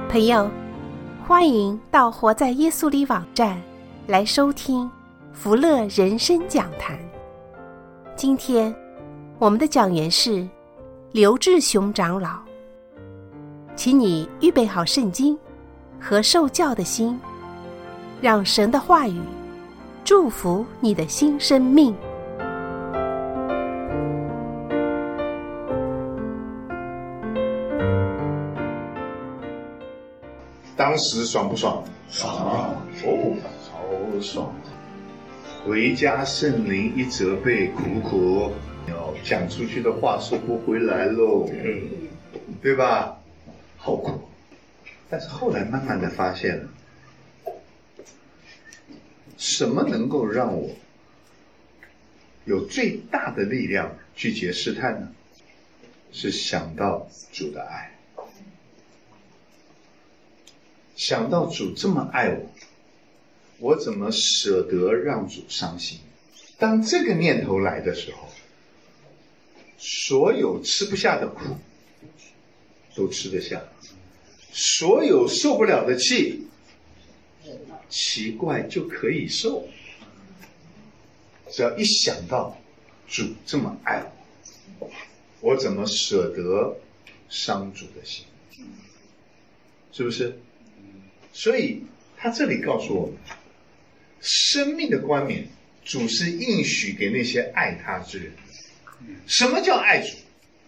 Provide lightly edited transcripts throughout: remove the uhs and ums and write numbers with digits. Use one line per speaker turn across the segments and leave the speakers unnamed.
朋友，欢迎到活在耶稣里网站来收听福乐人生讲坛。今天我们的讲员是刘志雄长老，请你预备好圣经和受教的心，让神的话语祝福你的新生命。
当时爽不爽？
爽
哦，超爽！回家圣灵一责备，苦不苦？讲出去的话收不回来喽，对吧？好苦。但是后来慢慢的发现了，什么能够让我有最大的力量拒绝试探呢？是想到主的爱。想到主这么爱我，我怎么舍得让主伤心？当这个念头来的时候，所有吃不下的苦都吃得下，所有受不了的气，奇怪就可以受。只要一想到主这么爱我，我怎么舍得伤主的心？是不是？所以他这里告诉我们，生命的冠冕，主是应许给那些爱他之人。什么叫爱主？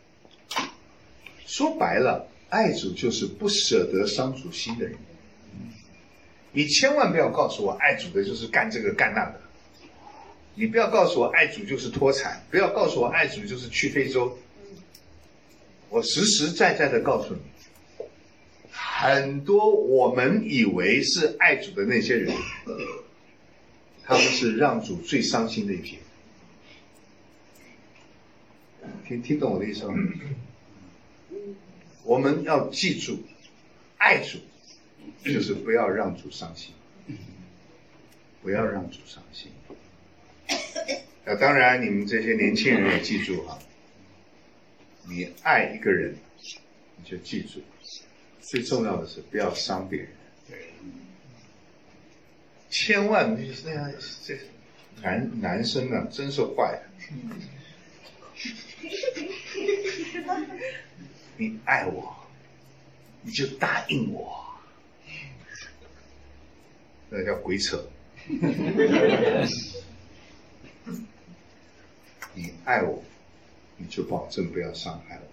说白了，爱主就是不舍得伤主心的人。你千万不要告诉我爱主的就是干这个干那个，你不要告诉我爱主就是脱产，不要告诉我爱主就是去非洲。我实实在在的告诉你，很多我们以为是爱主的那些人，他们是让主最伤心的一批。听懂我的意思吗？我们要记住，爱主就是不要让主伤心，不要让主伤心。当然你们这些年轻人也记住哈，你爱一个人，你就记住，最重要的是不要伤别人。千万那样，这男生呢真是坏的。你爱我，你就答应我，那叫鬼扯。你爱我，你就保证不要伤害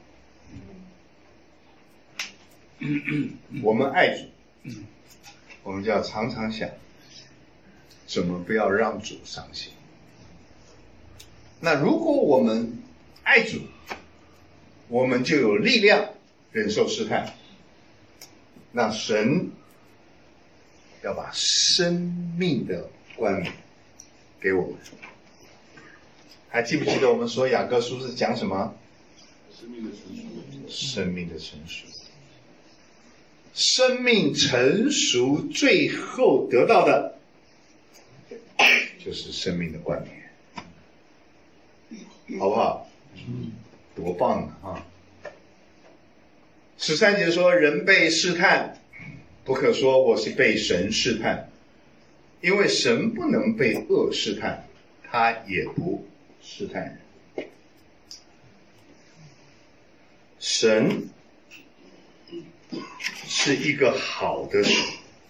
我。我们爱主，我们就要常常想，怎么不要让主伤心。那如果我们爱主，我们就有力量忍受试探。那神要把生命的冠冕给我们。还记不记得我们说雅各书是讲什么？生命的成熟。生命的成熟。生命成熟最后得到的就是生命的冠冕，好不好？多棒啊！13节说，人被试探，不可说我是被神试探，因为神不能被恶试探，他也不试探人。神是一个好的神，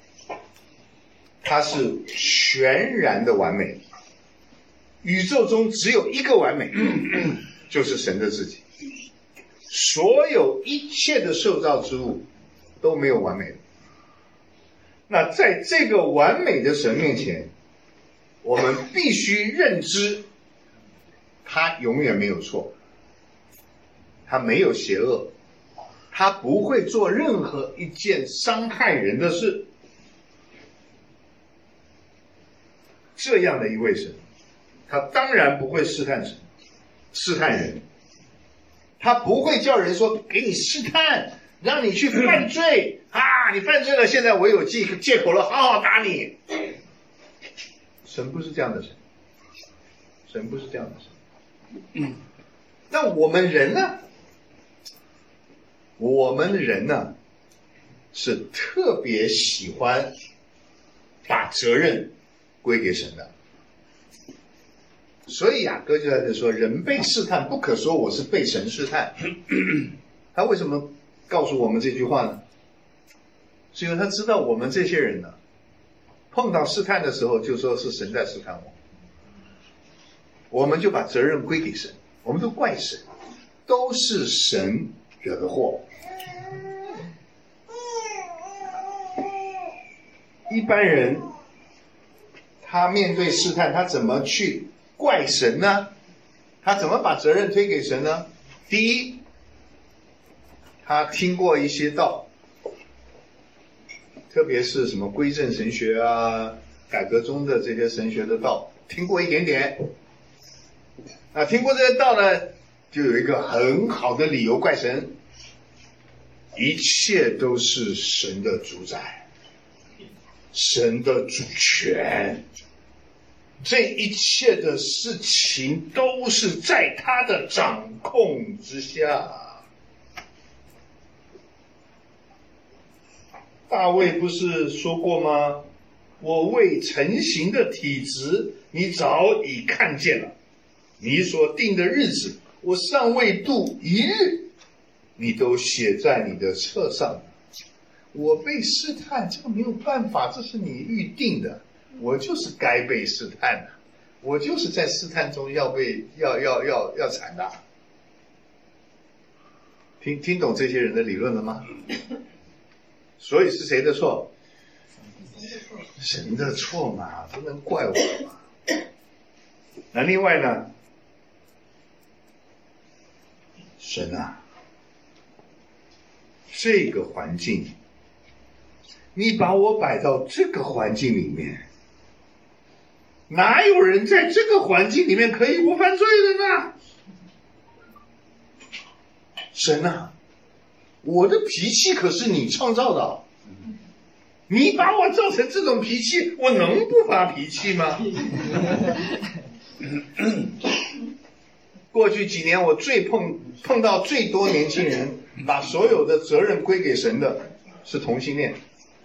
他是全然的完美，宇宙中只有一个完美，就是神的自己。所有一切的受造之物都没有完美的。那在这个完美的神面前，我们必须认知他永远没有错，他没有邪恶，他不会做任何一件伤害人的事。这样的一位神，他当然不会试探人，他不会叫人说给你试探，让你去犯罪啊！你犯罪了，现在我有借口了，好好打你。神不是这样的神，神不是这样的神。那我们人呢？ 是特别喜欢把责任归给神的。所以雅各就在这说，人被试探不可说我是被神试探。他为什么告诉我们这句话呢？是因为他知道我们这些人呢，碰到试探的时候就说是神在试探我，我们就把责任归给神，我们都怪神，都是神惹的祸。一般人他面对试探，他怎么去怪神呢？他怎么把责任推给神呢？第一，他听过一些道，特别是什么归正神学啊、改革中的这些神学的道，听过一点点。听过这些道呢，就有一个很好的理由怪神，一切都是神的主宰，神的主权，这一切的事情都是在他的掌控之下。大卫不是说过吗？我未成形的体质，你早已看见了；你所定的日子，我尚未度一日，你都写在你的册上。我被试探，这个没有办法，这是你预定的。我就是该被试探的，我就是在试探中要惨的。听懂这些人的理论了吗？所以是谁的错？神的错嘛，不能怪我嘛。那另外呢，神啊，这个环境，你把我摆到这个环境里面，哪有人在这个环境里面可以不犯罪的呢？神啊，我的脾气可是你创造的，你把我造成这种脾气，我能不发脾气吗？过去几年我碰到最多年轻人把所有的责任归给神的是同性恋。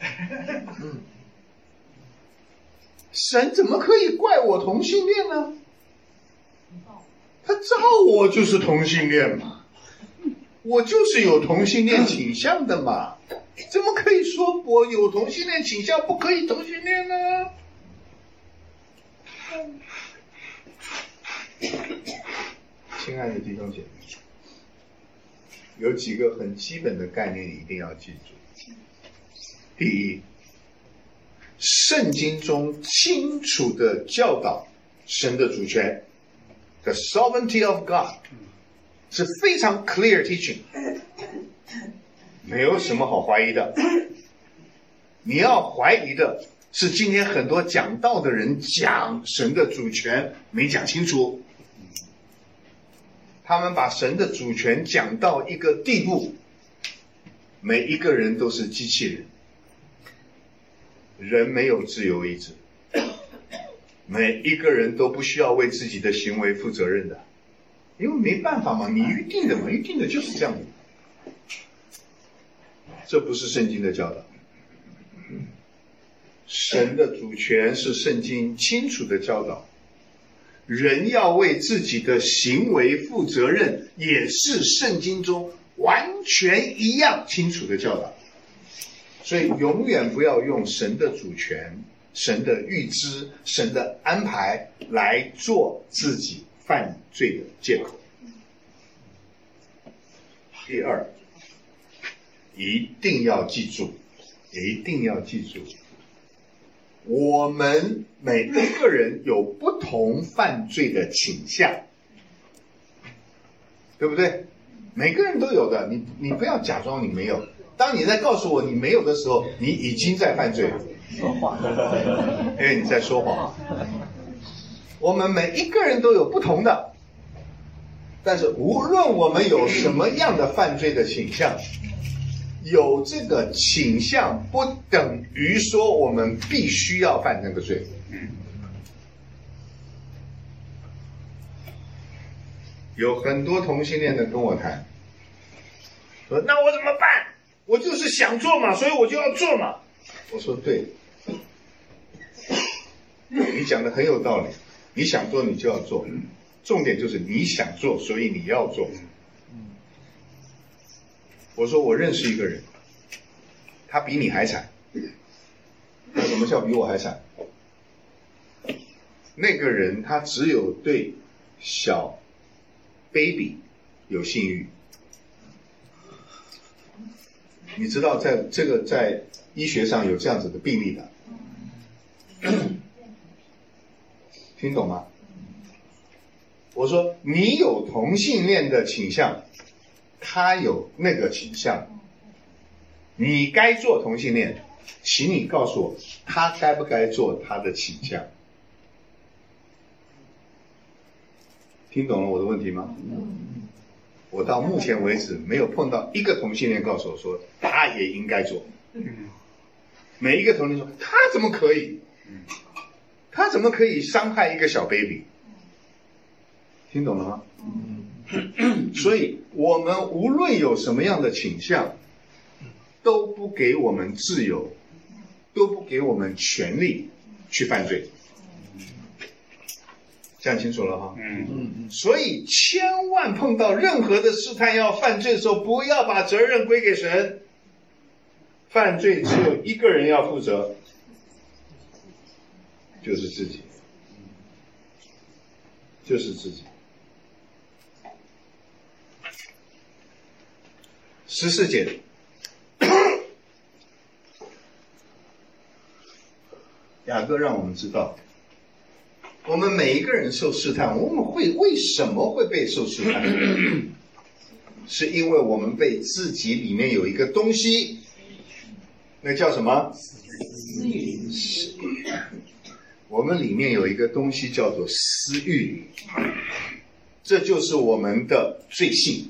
神怎么可以怪我同性恋呢？他造我就是同性恋嘛，我就是有同性恋倾向的嘛，怎么可以说我有同性恋倾向不可以同性恋呢？亲爱的弟兄姐妹，有几个很基本的概念一定要记住。第一，圣经中清楚的教导神的主权 ，the sovereignty of God， 是非常 clear teaching， 没有什么好怀疑的。你要怀疑的是今天很多讲道的人讲神的主权没讲清楚，他们把神的主权讲到一个地步，每一个人都是机器人，人没有自由意志，每一个人都不需要为自己的行为负责任的，因为没办法嘛，你预定的嘛，预定的就是这样的。这不是圣经的教导。神的主权是圣经清楚的教导，人要为自己的行为负责任，也是圣经中完全一样清楚的教导。所以永远不要用神的主权、神的预知、神的安排来做自己犯罪的借口。第二，一定要记住，我们每一个人有不同犯罪的倾向，对不对？每个人都有的，你不要假装你没有。当你在告诉我你没有的时候，你已经在犯罪了，说谎，因为你在说谎。我们每一个人都有不同的，但是无论我们有什么样的犯罪的倾向，有这个倾向不等于说我们必须要犯那个罪。有很多同性恋的跟我谈，说那我怎么办？ 我就是想做嘛，所以我就要做嘛。我说对，你讲的很有道理，你想做你就要做，重点就是你想做，所以你要做。我说我认识一个人，他比你还惨。什么叫比我还惨？那个人他只有对小 baby 有性欲。你知道在医学上有这样子的病例的，听懂吗？我说你有同性恋的倾向，他有那个倾向，你该做同性恋，请你告诉我，他该不该做他的倾向？听懂了我的问题吗？我到目前为止没有碰到一个同性恋告诉我说他也应该做。每一个同性恋说他怎么可以？他怎么可以伤害一个小 baby？ 听懂了吗？所以我们无论有什么样的倾向，都不给我们自由，都不给我们权利去犯罪。这样清楚了哈？所以千万碰到任何的试探要犯罪的时候，不要把责任归给神。犯罪只有一个人要负责，就是自己，就是自己。14节，雅各让我们知道，我们每一个人受试探，我们为什么会被受试探？是因为我们被自己里面有一个东西，那叫什么？私欲。我们里面有一个东西叫做私欲，这就是我们的罪性。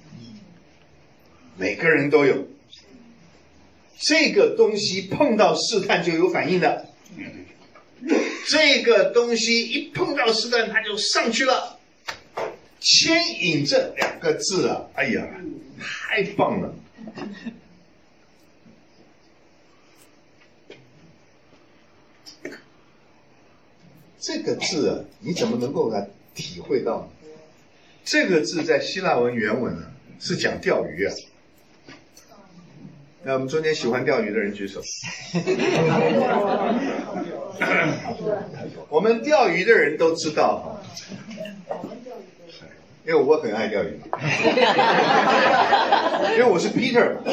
每个人都有这个东西，碰到试探就有反应的。这个东西一碰到试探，它就上去了。牵引这2个字啊，哎呀，太棒了！这个字啊，你怎么能够来体会到呢？这个字在希腊文原文啊，是讲钓鱼啊。那我们中间喜欢钓鱼的人举手。我们钓鱼的人都知道，因为我很爱钓鱼，因为我是 Peter 嘛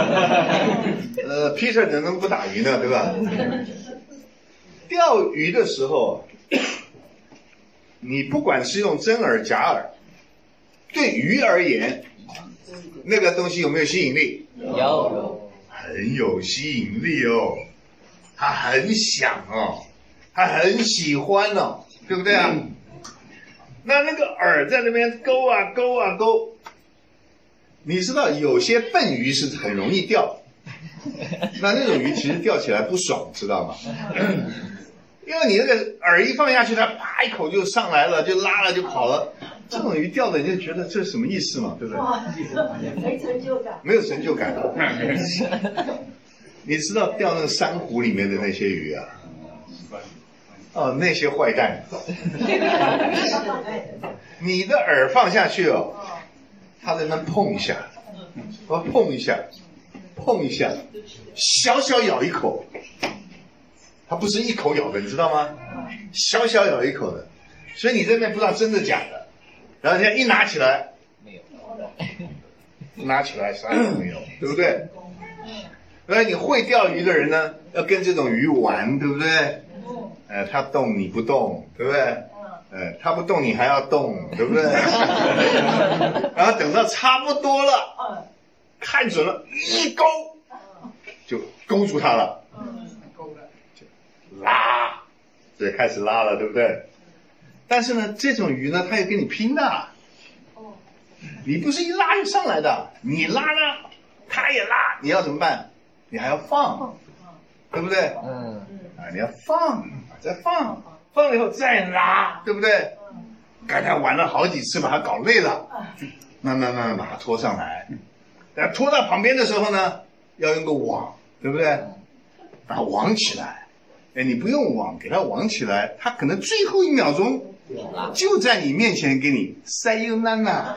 ，Peter 怎能不打鱼呢，对吧？钓鱼的时候，你不管是用真饵假饵，对鱼而言，那个东西有没有吸引力？有，很有吸引力哦，他很想哦，他很喜欢哦，对不对啊？那个饵在那边勾啊勾啊勾，你知道有些笨鱼是很容易钓，那种鱼其实钓起来不爽，知道吗？因为你那个饵一放下去，它啪一口就上来了，就拉了就跑了。这种鱼钓的你就觉得这是什么意思嘛，对不对？没成就感，没有成就感。你知道钓那个珊瑚里面的那些鱼啊？哦，那些坏蛋。你的饵放下去哦，它在那碰一下，碰一下，碰一下，小小咬一口。它不是一口咬的，你知道吗？小小咬一口的，所以你这边不知道真的假的。然后人家一拿起来，没有，拿起来啥也没有，对不对？而你会钓鱼的人呢，要跟这种鱼玩，对不对？它动你不动，对不对？它不动你还要动，对不对？然后等到差不多了，看准了，一勾就勾住它了。拉，对，开始拉了，对不对？但是呢，这种鱼呢，它也跟你拼的。你不是一拉就上来的，你拉呢，它也拉，你要怎么办？你还要放，对不对？你要放，再放，放了以后再拉，对不对？刚才玩了好几次，把它搞累了，慢慢把它拖上来。拖到旁边的时候呢， 要用个网，对不对？把它网起来。哎，你不用网，给它网起来，它可能最后一秒钟就在你面前给你塞油难呐。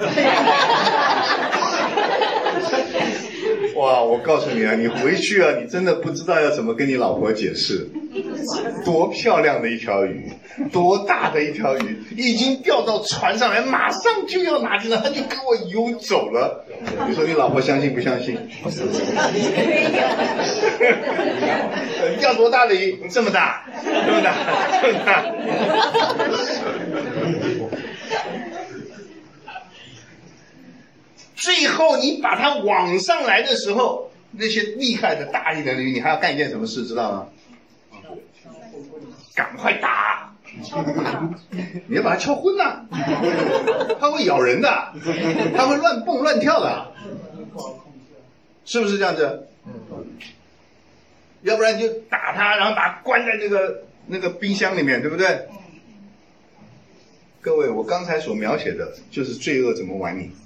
哇，我告诉你啊，你回去啊，你真的不知道要怎么跟你老婆解释。多漂亮的一条鱼，多大的一条鱼，已经钓到船上来，马上就要拿进来，他就跟我游走了。你说你老婆相信不相信？不相信。钓多大的鱼？这么大，这么大，这么大。最后你把它网上来的时候，那些厉害的大一点的鱼，你还要干一件什么事，知道吗？赶快打！你要把它敲昏了，它会咬人的，它会乱蹦乱跳的，是不是这样子？要不然就打它，然后把它关在那个冰箱里面，对不对？各位，我刚才所描写的就是罪恶怎么玩你，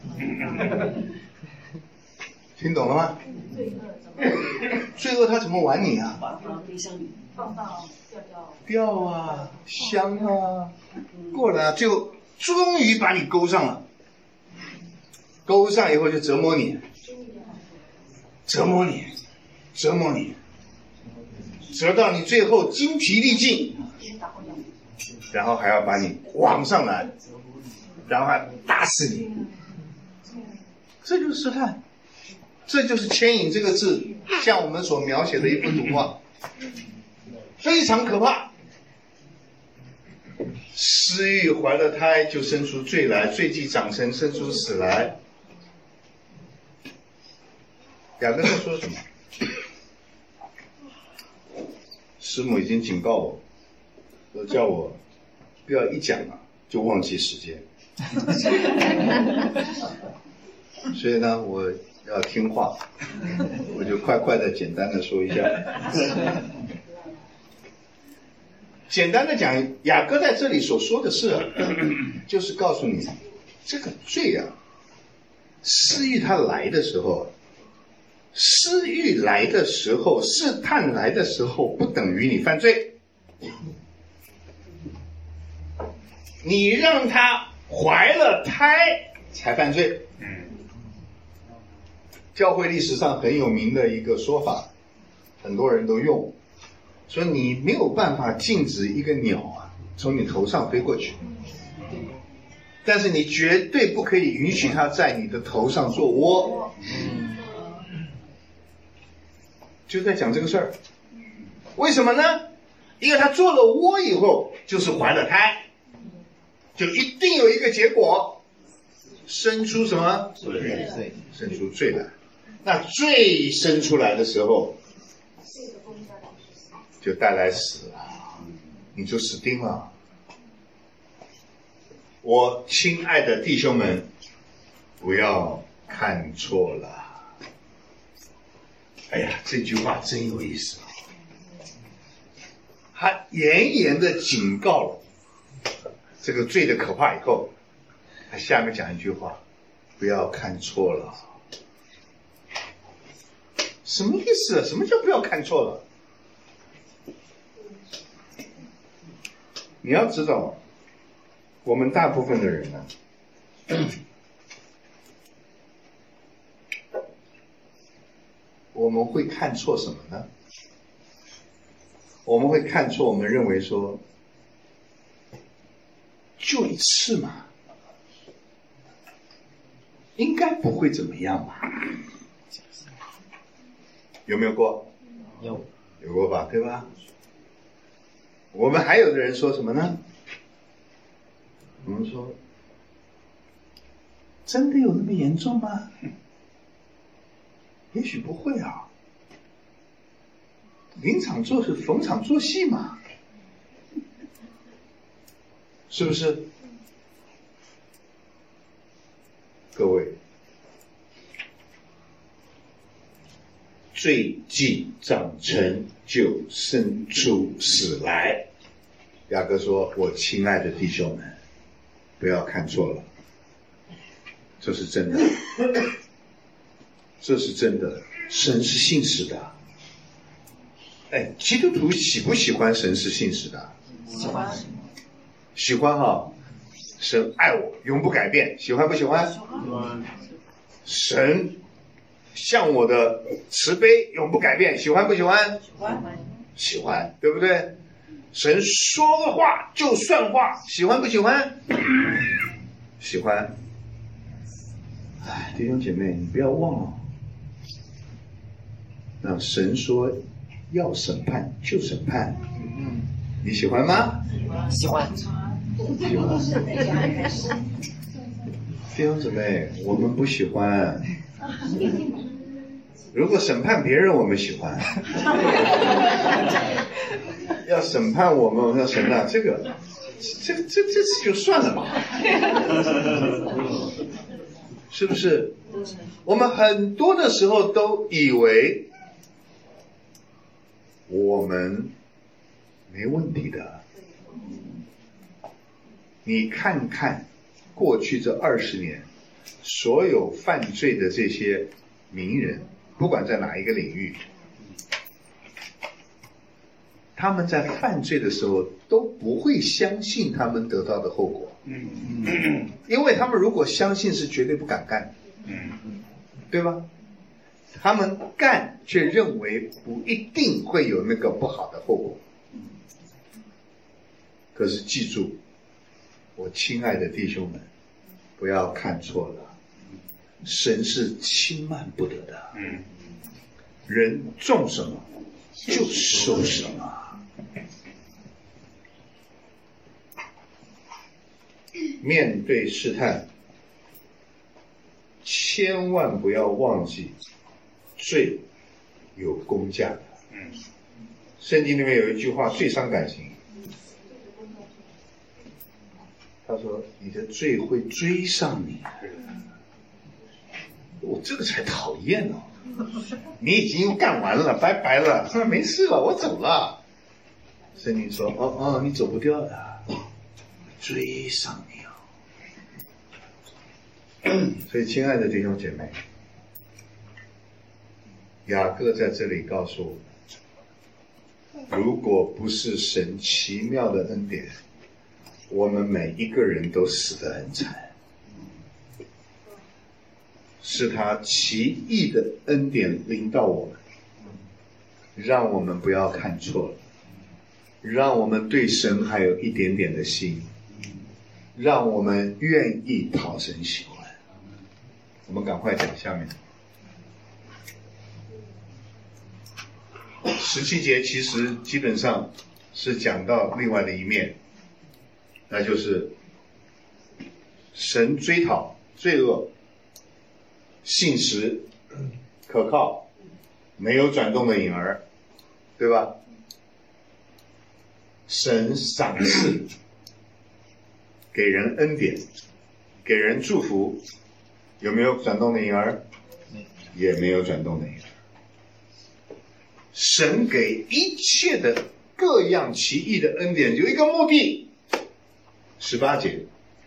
听懂了吗？罪恶他怎么玩你啊？
冰箱里放到
钓啊，香啊，过来就终于把你勾上了，勾上以后就折磨你，折磨你，折磨你，折到你最后精疲力尽，然后还要把你网上来，然后还打死你，这就是试探，这就是牵引这个字，像我们所描写的一幅图画，非常可怕。私欲怀了胎，就生出罪来；罪既长成，生出死来。雅各在说什么？师母已经警告我，说叫我不要一讲啊就忘记时间。所以呢，我要听话，我就快快的、简单的说一下。简单的讲，雅各在这里所说的是，就是告诉你，这个罪啊，私欲它来的时候，私欲来的时候，试探来的时候，不等于你犯罪。你让他怀了胎才犯罪。教会历史上很有名的一个说法，很多人都用。说你没有办法禁止一个鸟啊从你头上飞过去，但是你绝对不可以允许它在你的头上做窝，就在讲这个事儿。为什么呢？因为它做了窝以后就是怀了胎，就一定有一个结果，生出什么？罪，生出罪来。那罪生出来的时候就带来死了，你就死定了。我亲爱的弟兄们，不要看错了。哎呀，这句话真有意思，他严严的警告了这个罪的可怕以后，他下面讲一句话，不要看错了。什么意思？什么叫不要看错了？你要知道，我们大部分的人呢，我们会看错什么呢？我们会看错，我们认为说，就一次嘛，应该不会怎么样吧？有没有过？有过吧，对吧？我们还有的人说什么呢？我们说，真的有那么严重吗？也许不会啊。临场逢场作戏嘛，是不是？各位，罪既长成，就生出死来。雅各说：“我亲爱的弟兄们，不要看错了，这是真的。 这是真的，神是信实的。哎，基督徒喜不喜欢神是信实的？
喜欢。
喜欢哈。神爱我，永不改变，喜欢不喜欢？喜欢。神向我的慈悲永不改变，喜欢不喜欢？喜欢。喜欢，对不对？神说的话就算话，喜欢不喜欢？喜欢。哎，弟兄姐妹，你不要忘了，那神说要审判就审判，你喜欢吗？
喜欢。
弟兄姊妹，我们不喜欢。如果审判别人，我们喜欢；要审判我们，我说神啊，这次就算了吧，是不是？我们很多的时候都以为我们没问题的。你看看过去这20年，所有犯罪的这些名人，不管在哪一个领域，他们在犯罪的时候都不会相信他们得到的后果，因为他们如果相信是绝对不敢干，对吧？他们干却认为不一定会有那个不好的后果。可是记住，我亲爱的弟兄们，不要看错了，神是轻慢不得的。人种什么就收什么。面对试探，千万不要忘记，罪有公价的。圣经里面有一句话最伤感情，他说：“你的罪会追上你。”我这个才讨厌呢！你已经干完了，拜拜了，没事了，我走了。圣经说：“哦，你走不掉的，追上你哦。”所以，亲爱的弟兄姐妹，雅各在这里告诉我们，如果不是神奇妙的恩典，我们每一个人都死得很惨。是他奇异的恩典临到我们，让我们不要看错了，让我们对神还有一点点的心，让我们愿意讨神喜欢。我们赶快讲下面17节，其实基本上是讲到另外的一面，那就是神追讨罪恶，信实可靠，没有转动的影儿，对吧？神赏赐，给人恩典，给人祝福，有没有转动的影儿？也没有转动的影儿。神给一切的各样奇异的恩典有一个目的。18节，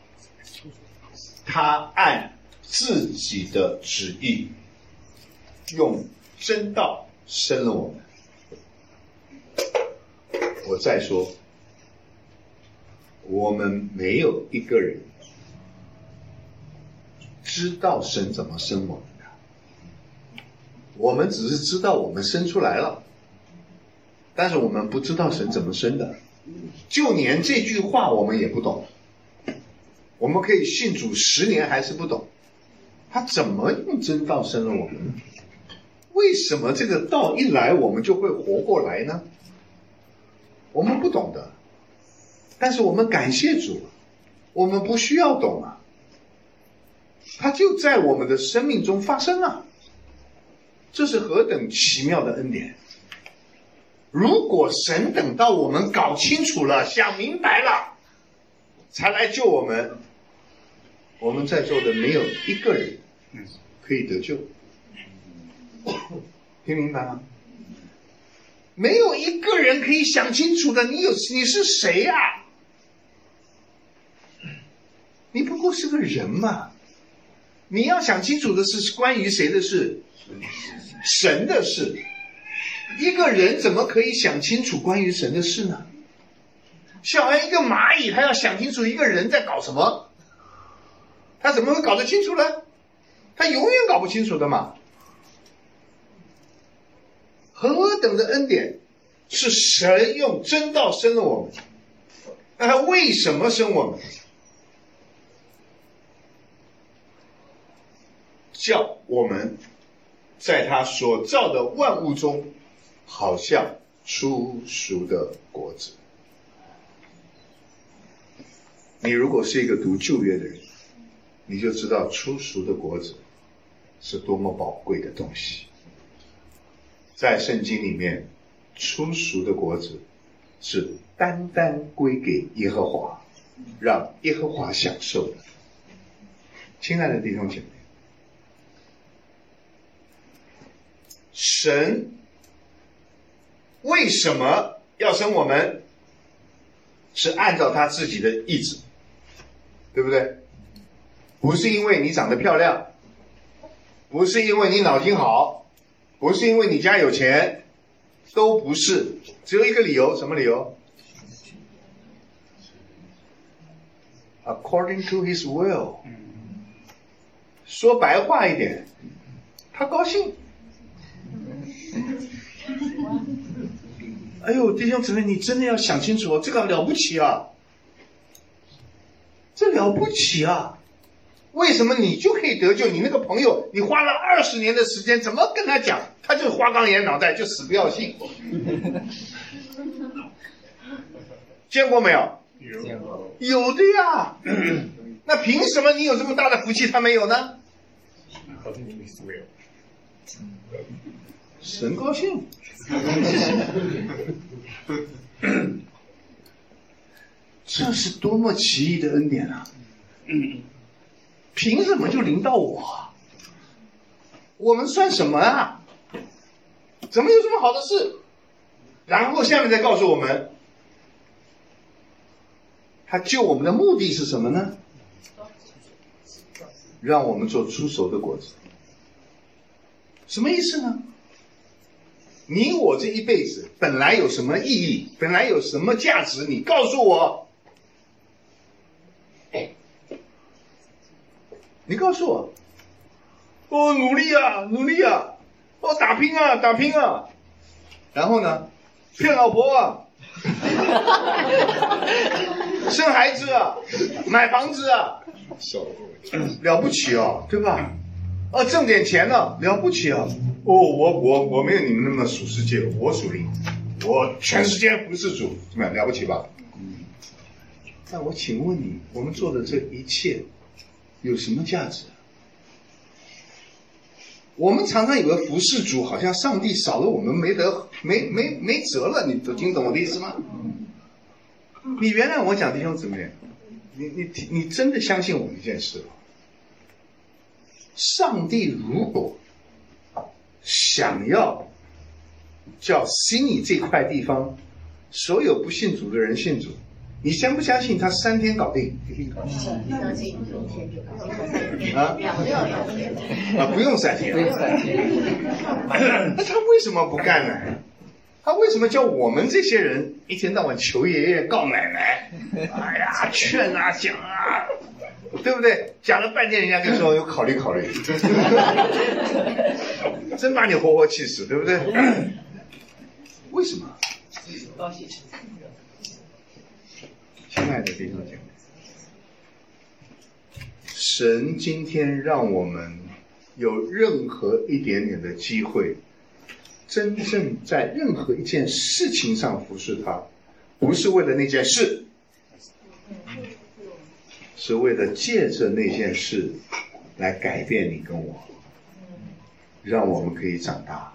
他按自己的旨意用真道生了我们。我再说，我们没有一个人知道神怎么生我们的，我们只是知道我们生出来了，但是我们不知道神怎么生的，就连这句话我们也不懂。我们可以信主10年还是不懂，他怎么用真道生了我们呢？为什么这个道一来我们就会活过来呢？我们不懂的，但是我们感谢主，我们不需要懂啊，它就在我们的生命中发生了。这是何等奇妙的恩典！如果神等到我们搞清楚了，想明白了才来救我们，我们在座的没有一个人可以得救。听明白吗？没有一个人可以想清楚的，你是谁啊？你不过是个人嘛， 你要想清楚的是关于谁的事？神的事。一个人怎么可以想清楚关于神的事呢？小孩一个蚂蚁，他要想清楚一个人在搞什么，他怎么会搞得清楚呢？他永远搞不清楚的嘛。何等的恩典，是神用真道生了我们。那他为什么生我们？叫我们在他所造的万物中，好像初熟的果子。你如果是一个读旧约的人，你就知道初熟的果子是多么宝贵的东西。在圣经里面，初熟的果子是单单归给耶和华，让耶和华享受的。亲爱的弟兄姐妹，神为什么要生我们？是按照他自己的意志，对不对？不是因为你长得漂亮，不是因为你脑筋好，不是因为你家有钱，都不是，只有一个理由。什么理由？ According to his will。 说白话一点，他高兴。哎呦，弟兄姊妹，你真的要想清楚哦，这个了不起啊，这了不起啊！为什么你就可以得救？你那个朋友，你花了20年的时间，怎么跟他讲，他就花岗岩脑袋，就死不要信。见过没有？有的呀。那凭什么你有这么大的福气，他没有呢？神高兴。这是多么奇异的恩典啊！凭什么就临到我？我们算什么啊？怎么有这么好的事？然后下面再告诉我们，他救我们的目的是什么呢？让我们做出熟的果子。什么意思呢？你我这一辈子本来有什么意义，本来有什么价值，你告诉我。你告诉我。哦，努力啊，努力啊，哦，打拼啊，打拼啊。然后呢，骗老婆啊，生孩子啊，买房子啊，了不起哦，对吧？哦，挣点钱了，了不起哦。哦，我没有你们那么属世界，我属灵，我全世界服侍主，怎么样？了不起吧？那我请问你，我们做的这一切有什么价值？我们常常以为服侍主好像上帝少了我们没辙了，你听懂我的意思吗？你原谅我讲弟兄姊妹，你真的相信我一件事吗？上帝如果想要叫悉尼这块地方所有不信主的人信主，你相不相信他3天搞定？
相信
不用3天，那他为什么不干呢？他为什么叫我们这些人一天到晚求爷爷告奶奶？哎呀，劝啊讲啊，对不对？讲了半天，人家就说有考虑考虑，真把你活活气死，对不对？为什么？亲爱的弟兄姐妹，神今天让我们有任何一点点的机会，真正在任何一件事情上服侍他，不是为了那件事，是为了借着那件事来改变你跟我，让我们可以长大。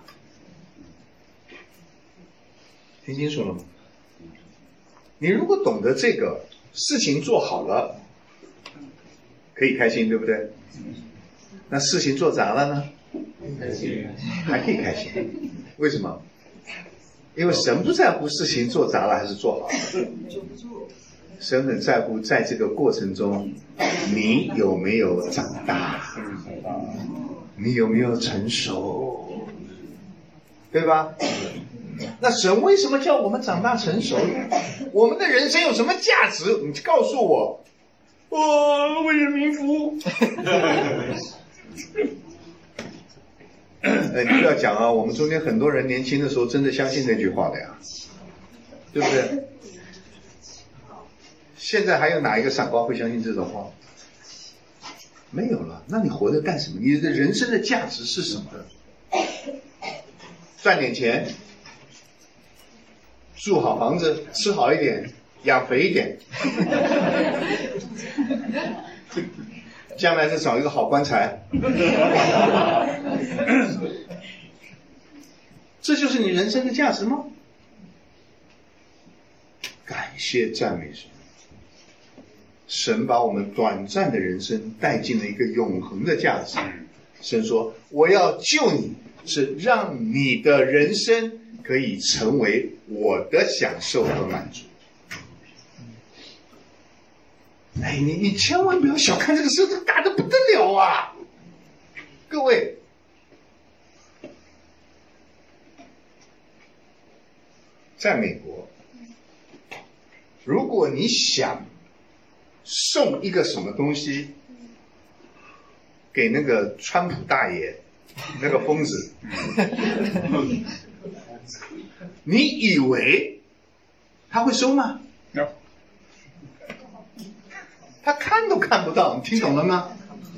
听清楚了吗？你如果懂得这个事情做好了，可以开心，对不对？那事情做砸了呢？还可以开心。为什么？因为神不在乎事情做砸了还是做好了， 神很在乎在这个过程中你有没有长大，你有没有成熟，对吧？那神为什么叫我们长大成熟呢？我们的人生有什么价值？你告诉我。我为人民服务。你不要讲啊，我们中间很多人年轻的时候真的相信那句话的呀，对不对？现在还有哪一个傻瓜会相信这种话？没有了。那你活着干什么？你的人生的价值是什么？赚点钱，住好房子，吃好一点，养肥一点，将来再找一个好棺材。这就是你人生的价值吗？感谢赞美神，神把我们短暂的人生带进了一个永恒的价值。神说我要救你，是让你的人生可以成为我的享受和满足。哎，你千万不要小看这个事，这大得不得了啊！各位，在美国，如果你想送一个什么东西给那个川普大爷，那个疯子，你以为他会收吗？他看都看不到，你听懂了吗？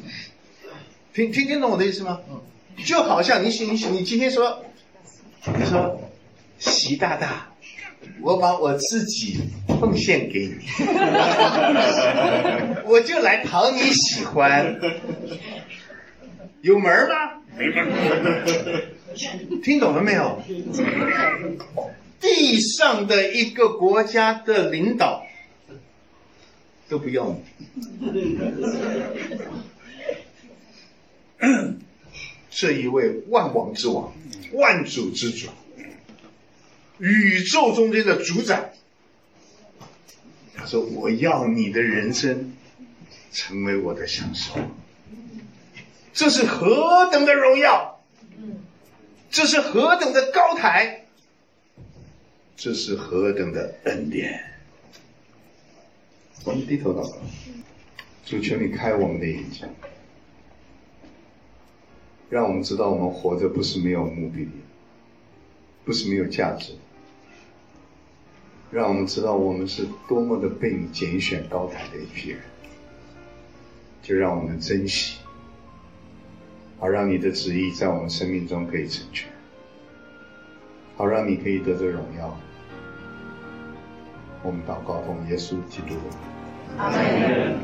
听懂我的意思吗？就好像你今天说，你说习大大，我把我自己奉献给你，我就来讨你喜欢，有门吗？没门。听懂了没有？地上的一个国家的领导都不要你。这一位万王之王，万主之主，宇宙中间的主宰，他说我要你的人生成为我的享受。这是何等的荣耀，这是何等的高台，这是何等的恩典。我们低头祷告，主，求你开我们的眼睛，让我们知道我们活着不是没有目的地，不是没有价值，让我们知道我们是多么的被你拣选高抬的一批人，就让我们珍惜，好让你的旨意在我们生命中可以成全，好让你可以得着荣耀。我们祷告奉耶稣基督的名，阿们。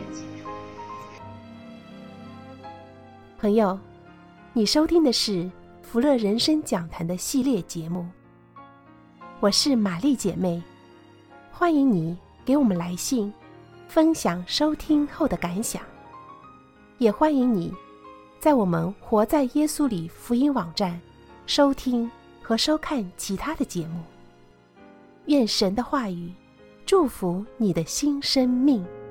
朋友，你收听的是福乐人生讲坛的系列节目，我是玛丽姐妹，欢迎你给我们来信分享收听后的感想，也欢迎你在我们活在耶稣里福音网站收听和收看其他的节目。愿神的话语祝福你的新生命。